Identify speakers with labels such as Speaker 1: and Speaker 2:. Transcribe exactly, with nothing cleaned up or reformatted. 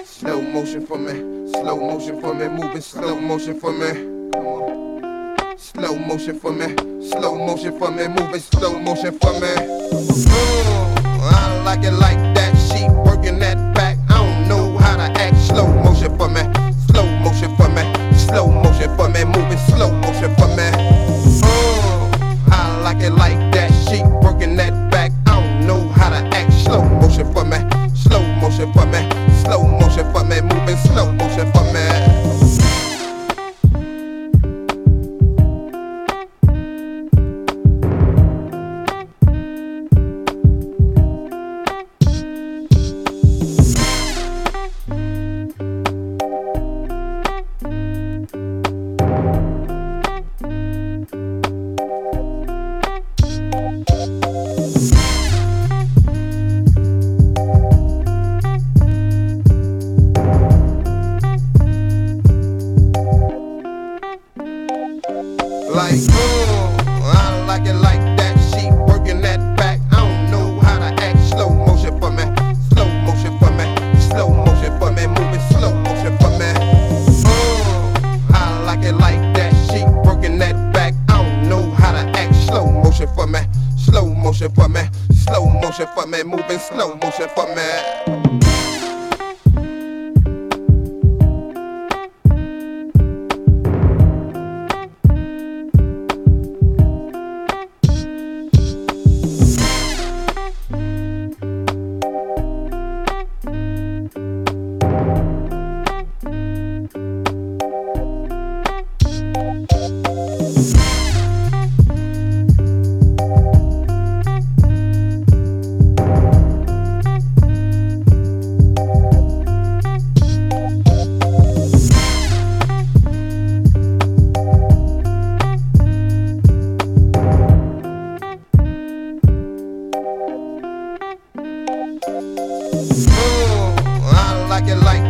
Speaker 1: Slow motion for me, slow motion for me, moving slow motion for me. Come on. Slow motion for me, slow motion for me, moving slow motion for me. Mm, I like it like that, she working that back. I don't know how to act. Slow motion for me, slow motion for me, slow motion for me, moving slow motion for me. Mm, I like it like that, she working that back. I don't know how to act. Slow motion for me, slow motion for me, slow motion for me, moving slow motion for me. Like, mm, I like it like that, she working that back. I don't know how to act. Slow motion for me, slow motion for me, slow motion for me, moving slow motion for me. Mm, I like it like that, she working that back. I don't know how to act. Slow motion for me, slow motion for me, slow motion for me, moving slow motion for me. Mm, I like it like